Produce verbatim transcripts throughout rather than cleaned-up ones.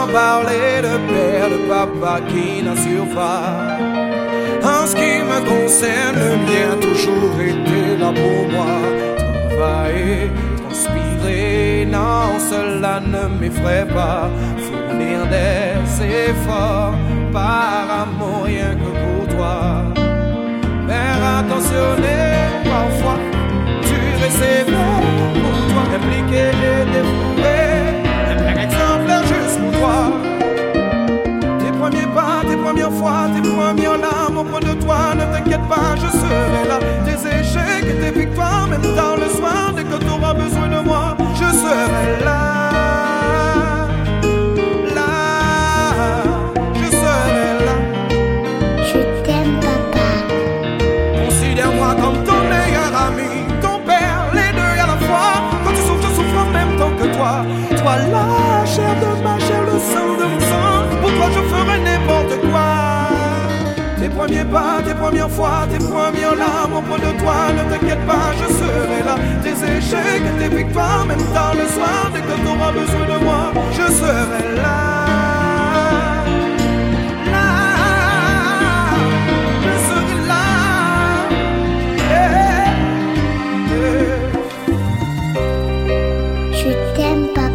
j'entends parler de père, de papa qui n'assure pas. En ce qui me concerne, le mien a toujours été là pour moi. Travailler, transpirer, non, cela ne m'effraie pas. Fournir des efforts par amour rien que pour toi. Père attentionné, parfois tu es sévère pour toi, impliqué et dévoué. Un père exemplaire juste pour toi. Tes premiers pas, tes premières fois, tes premières larmes auprès de toi, ne t'inquiète pas, je serai là. Tes échecs et tes victoires, même dans le soir, dès que tu auras besoin de moi, je serai là. Toi la chair de ma chair, le sang de mon sang, pour toi je ferai n'importe quoi. Tes premiers pas, tes premières fois, tes premières larmes auprès de toi, ne t'inquiète pas, je serai là. Tes échecs et tes victoires, même dans le soir, dès que tu auras besoin de moi, je serai là. Là, je serai là. Yeah, yeah. Je t'aime, papa.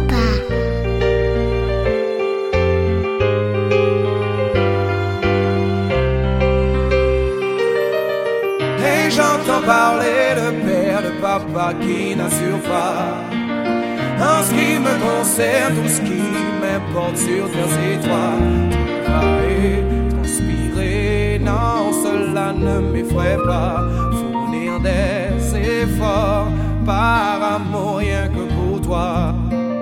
J'entends parler de père, de papa qui n'assure pas. En ce qui me concerne, tout ce qui m'importe sur terre, c'est toi. Travailler, transpirer, non, cela ne m'effraie pas. Fournir des efforts par amour rien que pour toi.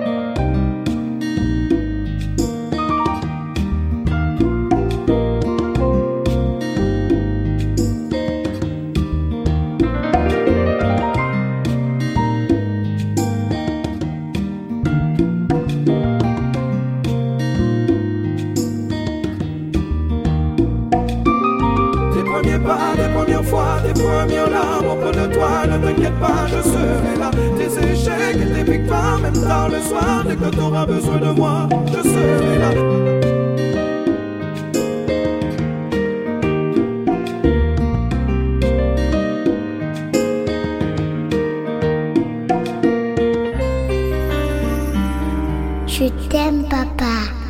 Tes premiers pas, tes premières fois, tes premières larmes auprès de toi, ne t'inquiète pas, je serai là. Tes échecs et tes victoires, même dans le soir, dès que tu auras besoin de moi, je serai là. Je t'aime, papa.